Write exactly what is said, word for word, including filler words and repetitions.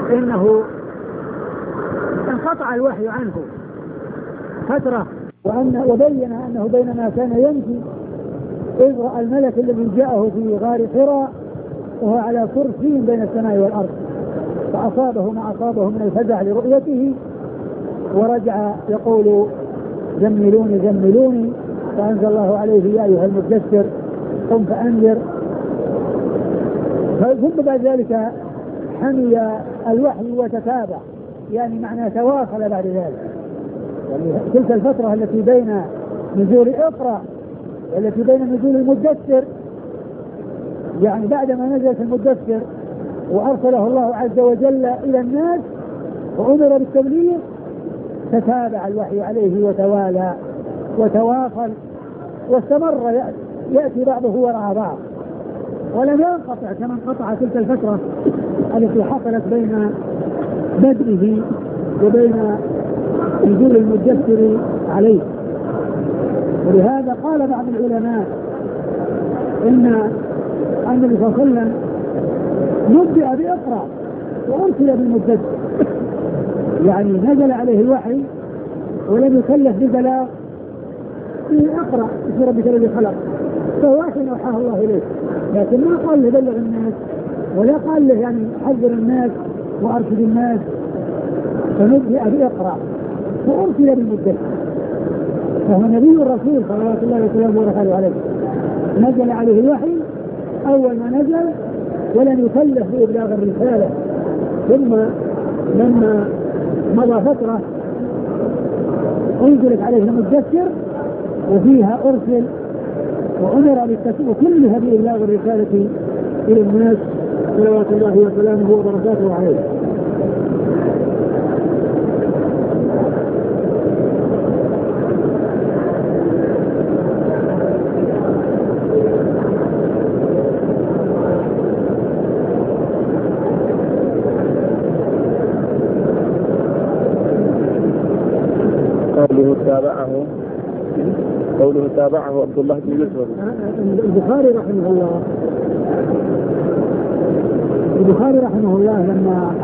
إنه انقطع الوحي عنه فترة، وأن وبين أنه بينما كان يمشي إذ رأى الملك الذي جاءه في غار حراء وهو على كرسي بين السماء والأرض، فأصابه ما أصابه من الفزع لرؤيته، ورجع يقول زملوني زملوني، فأنزل الله عليه يا أيها المدثر قم فأنذر. ثم بعد ذلك حمي الوحي وتتابع، يعني معنى تواصل بعد ذلك، يعني تلك الفترة التي بين نزول اقرأ والتي بين نزول المدثر، يعني بعدما نزلت المدثر وأرسله الله عز وجل إلى الناس وأمر بالتبليغ، تتابع الوحي عليه وتوالى وتواصل واستمر يأتي بعضه وراء بعض، ولم ينقطع كما انقطع تلك الفترة التي حصلت بين بدءه وبين نزول المدثر عليه. ولهذا قال بعض العلماء إن النبي صلى الله عليه وسلم نبئ بإقرأ وأرسل بالمدثر، يعني نزل عليه الوحي ولم يكلف ببلاغ في اقرأ باسم ربك الذي خلق، فهو وحي أوحاه الله إليه، لكن ما قال له بلغ الناس ولا قال له يعني حذر الناس وأرشد الناس، فنبئ بإقرأ وأرسل بالمدثر، فهو نبي الرسول صلوات الله وسلامه وبركاته عليه، نزل عليه الوحي أول ما نزل ولم يكلف بإبلاغ الرسالة، ثم لما مضى فترة أنزلت عليه المدثر وفيها أرسل وأمر بالتكليف وكلها بإبلاغ الرسالة إلى الناس صلوات الله وسلامه وبركاته عليه. قوله تابعه قوله تابعه عبد الله بن مسعود. البخاري رحمه الله البخاري رحمه الله لما